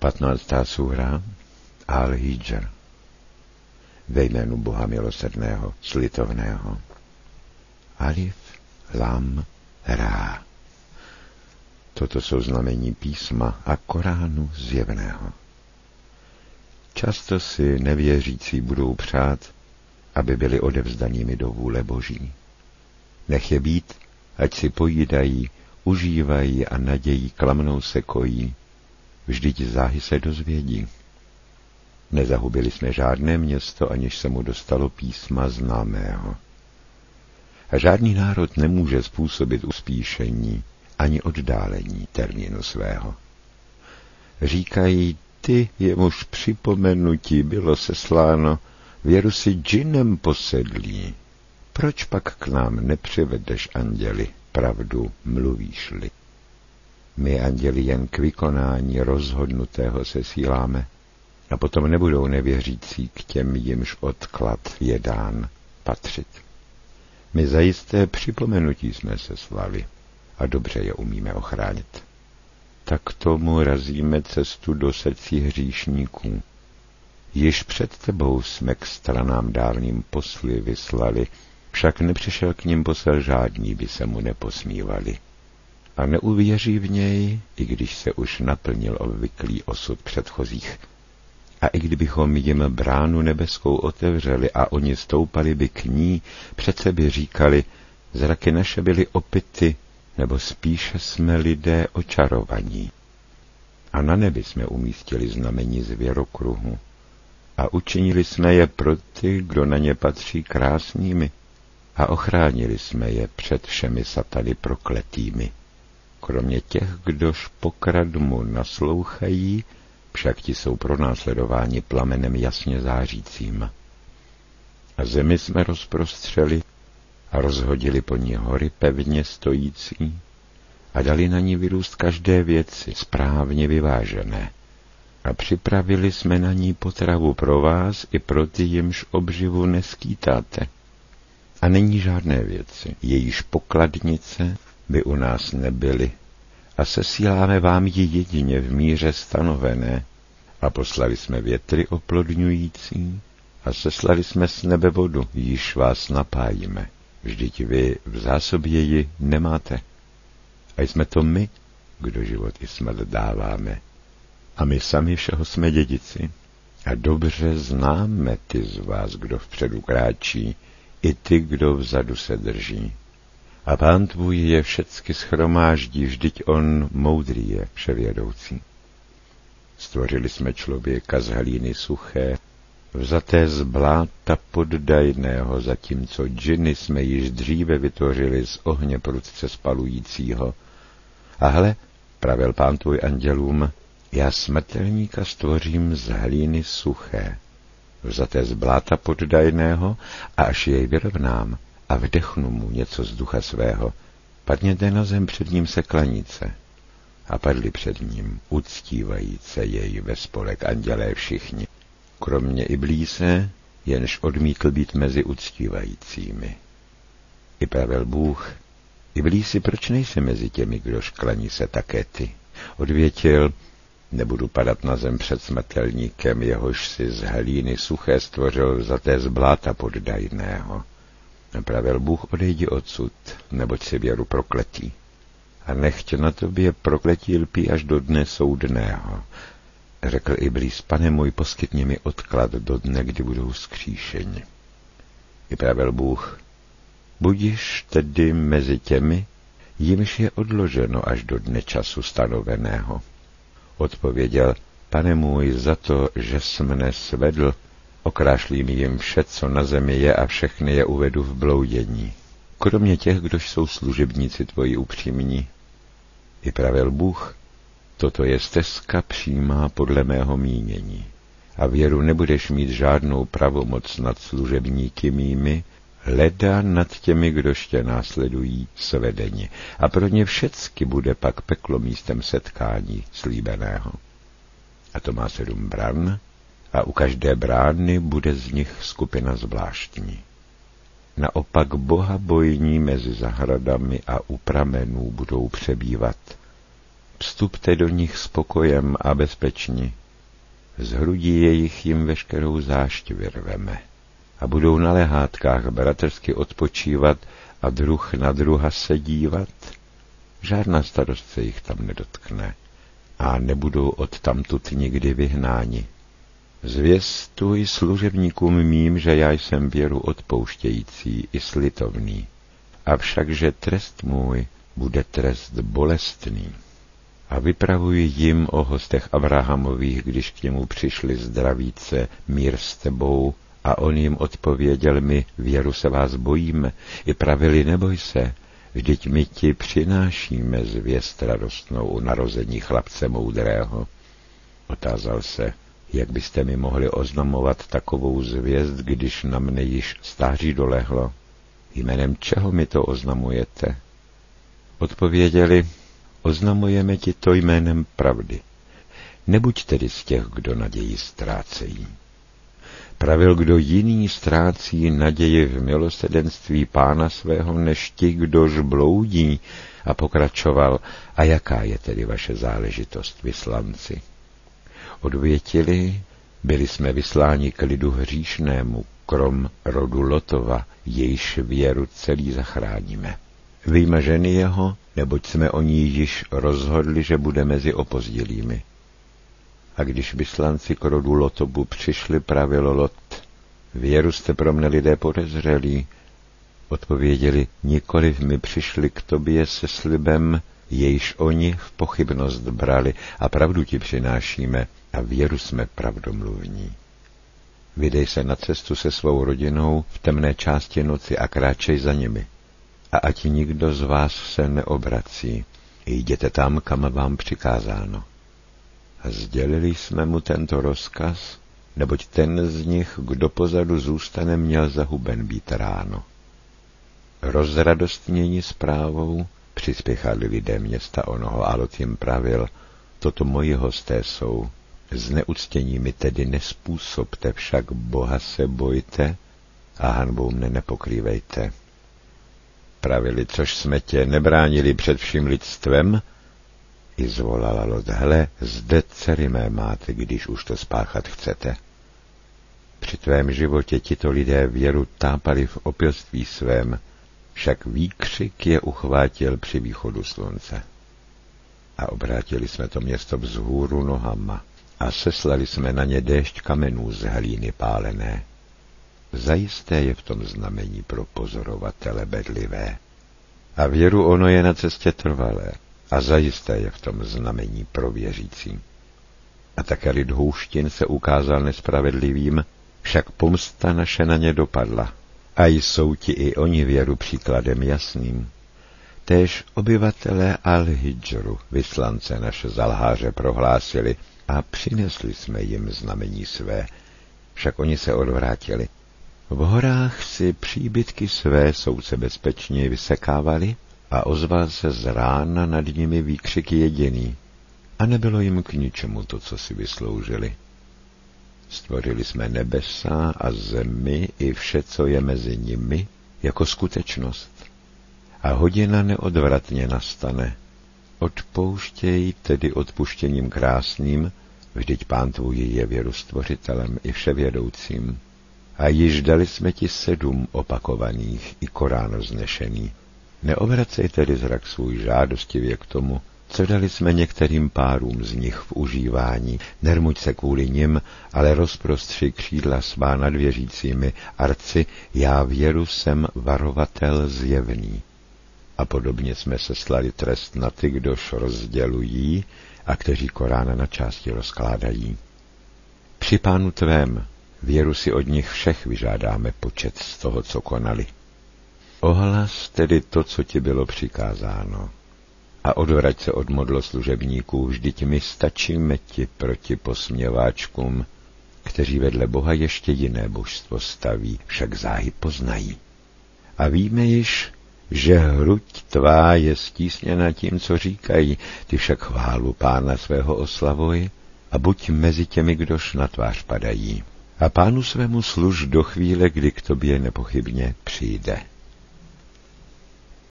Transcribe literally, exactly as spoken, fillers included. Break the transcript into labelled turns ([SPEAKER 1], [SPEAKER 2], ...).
[SPEAKER 1] patnáctá súra Al-Hijr. Ve jménu Boha milosrdného, slitovného. Alif, Lam, Rá. Toto jsou znamení písma a Koránu zjevného. Často si nevěřící budou přát, aby byli odevzdanými do vůle Boží. Nech je být, ať si pojídají, užívají a nadějí klamnou se kojí, vždyť záhy se dozvědí. Nezahubili jsme žádné město, aniž se mu dostalo písma známého. A žádný národ nemůže způsobit uspíšení ani oddálení termínu svého. Říkají, ty, jemuž připomenutí bylo sesláno, věru si džinem posedlí. Proč pak k nám nepřivedeš, anděli, pravdu mluvíš-li? My, anděli, jen k vykonání rozhodnutého sesíláme, a potom nebudou nevěřící k těm, jimž odklad je dán, patřit. My zajisté připomenutí jsme seslali a dobře je umíme ochránit. Tak tomu razíme cestu do srdcí hříšníků. Již před tebou jsme k stranám dávným posly vyslali, však nepřišel k nim posel žádný, by se mu neposmívali. A neuvěří v něj, i když se už naplnil obvyklý osud předchozích. A i kdybychom jim bránu nebeskou otevřeli a oni stoupali by k ní, přece by říkali, zraky naše byly opity, nebo spíše jsme lidé očarovaní. A na nebi jsme umístili znamení zvěrokruhu a učinili jsme je pro ty, kdo na ně patří, krásnými a ochránili jsme je před všemi satany prokletými. Kromě těch, kdož pokradmu naslouchají, však ti jsou pronásledováni plamenem jasně zářícím. A zemi jsme rozprostřeli a rozhodili po ní hory pevně stojící a dali na ní vyrůst každé věci správně vyvážené. A připravili jsme na ní potravu pro vás i pro ty, jimž obživu neskýtáte. A není žádné věci, jejíž pokladnice by u nás nebyly, a sesíláme vám ji jedině v míře stanovené. A poslali jsme větry oplodňující a seslali jsme z nebe vodu, již vás napájíme. Vždyť vy v zásobě ji nemáte. A jsme to my, kdo život i smrt dáváme. A my sami všeho jsme dědici. A dobře známe ty z vás, kdo vpředu kráčí, i ty, kdo vzadu se drží. A Pán tvůj je všecky shromáždí, vždyť on moudrý je, vševědoucí. Stvořili jsme člověka z hlíny suché, vzaté z bláta poddajného, zatímco džiny jsme již dříve vytvořili z ohně prudce spalujícího. A hle, pravil Pán tvůj andělům, já smrtelníka stvořím z hlíny suché, vzaté z bláta poddajného, a až jej vyrovnám a vdechnu mu něco z ducha svého, padněte na zem před ním se klanice. A padli před ním, uctívajíce jej ve spolek andělé všichni, kromě Iblíse, jenž odmítl být mezi uctívajícími. I pravil Bůh, Iblísi, proč nejsi mezi těmi, kdož klaní se také ty? Odvětil, nebudu padat na zem před smrtelníkem, jehož si z hlíny suché stvořil vzaté z bláta poddajného. A pravil Bůh, odejdi odsud, neboť si věru prokletí. A nechť na tobě prokletí lpí až do dne soudného. Řekl Iblís, pane můj, poskytni mi odklad do dne, kdy budou vzkříšeni. I pravil Bůh, budiš tedy mezi těmi, jimž je odloženo až do dne času stanoveného. Odpověděl, pane můj, za to, že jsi mne svedl, okrášlím jim vše, co na zemi je, a všechny je uvedu v bloudění. Kromě těch, kdož jsou služebníci tvoji upřímní. I pravil Bůh, toto je stezka přímá podle mého mínění. A věru nebudeš mít žádnou pravomoc nad služebníky mými, leda nad těmi, kdož tě následují svedeni. A pro ně všecky bude pak peklo místem setkání slíbeného. A to má sedm bran, a u každé brány bude z nich skupina zvláštní. Naopak bohabojní mezi zahradami a u pramenů budou přebývat. Vstupte do nich s pokojem a bezpeční. Z hrudí jejich jim veškerou zášť vyrveme a budou na lehátkách bratrsky odpočívat a druh na druha se dívat. Žádná starost se jich tam nedotkne a nebudou odtamtud nikdy vyhnáni. Zvěstuj služebníkům mým, že já jsem věru odpouštějící i slitovný, avšak že trest můj bude trest bolestný. A vypravuji jim o hostech Abrahamových, když k němu přišli zdravíce, mír s tebou, a on jim odpověděl mi, věru se vás bojíme, i pravili, neboj se, vždyť my ti přinášíme zvěst radostnou o narození chlapce moudrého. Otázal se, jak byste mi mohli oznamovat takovou zvěst, když na mne již stáří dolehlo? Jménem čeho mi to oznamujete? Odpověděli, oznamujeme ti to jménem pravdy. Nebuď tedy z těch, kdo naději ztrácejí. Pravil, kdo jiný ztrácí naději v milosrdenství Pána svého, než ti, kdož bloudí, a pokračoval, a jaká je tedy vaše záležitost, vyslanci? Odvětili, byli jsme vysláni k lidu hříšnému, krom rodu Lotova, jejž věru celý zachráníme. Vyjma ženy jeho, neboť jsme o ní již rozhodli, že bude mezi opozdělými. A když vyslanci k rodu Lotovu přišli, pravilo Lot, věru jste pro mne lidé podezřelí. Odpověděli, nikoliv my přišli k tobě se slibem, jejž oni v pochybnost brali, a pravdu ti přinášíme, a věru jsme pravdomluvní. Vydej se na cestu se svou rodinou v temné části noci a kráčej za nimi. A ať nikdo z vás se neobrací, jděte tam, kam vám přikázáno. A sdělili jsme mu tento rozkaz, neboť ten z nich, kdo pozadu zůstane, měl zahuben být ráno. Rozradostněni zprávou přispěchali lidé města onoho, a Lot jim pravil, toto moji hosté jsou, zneuctění mi tedy nespůsobte, však Boha se bojte a hanbou mne nepokrývejte. Pravili, což jsme tě nebránili před vším lidstvem, i zvolala Lot, hele, zde dcery mé máte, když už to spáchat chcete. Při tvém životě tito lidé věru tápali v opilství svém, však výkřik je uchvátil při východu slunce. A obrátili jsme to město vzhůru nohama a seslali jsme na ně déšť kamenů z hlíny pálené. Zajisté je v tom znamení pro pozorovatele bedlivé. A věru ono je na cestě trvalé, a zajisté je v tom znamení pro věřící. A také lid houštin se ukázal nespravedlivým, však pomsta naše na ně dopadla. A jsou ti i oni věru příkladem jasným. Též obyvatelé Al-Hidžru, vyslance naše zalháře, prohlásili, a přinesli jsme jim znamení své, však oni se odvrátili. V horách si příbytky své souce bezpečně vysekávali a ozval se z rána nad nimi výkřik jediný. A nebylo jim k ničemu to, co si vysloužili. Stvořili jsme nebesa a zemi i vše, co je mezi nimi, jako skutečnost. A hodina neodvratně nastane. Odpouštěj tedy odpuštěním krásným, vždyť Pán tvůj je věru stvořitelem i vševědoucím. A již dali jsme ti sedm opakovaných i Korán vznešený. Neobracej tedy zrak svůj žádostivě k tomu, co dali jsme některým párům z nich v užívání. Nermuď se kvůli nim, ale rozprostři křídla svá nad věřícími, arci, já věru jsem varovatel zjevný. A podobně jsme seslali trest na ty, kdož rozdělují a kteří Korán na části rozkládají. Při Pánu tvém věru si od nich všech vyžádáme počet z toho, co konali. Ohlas tedy to, co ti bylo přikázáno. A odvrať se od modloslužebníků, vždyť my stačíme ti proti posměváčkům, kteří vedle Boha ještě jiné božstvo staví, však záhy poznají. A víme již, že hruď tvá je stísněna tím, co říkají, ty však chválu Pána svého oslavuj a buď mezi těmi, kdož na tvář padají. A Pánu svému služ do chvíle, kdy k tobě nepochybně přijde.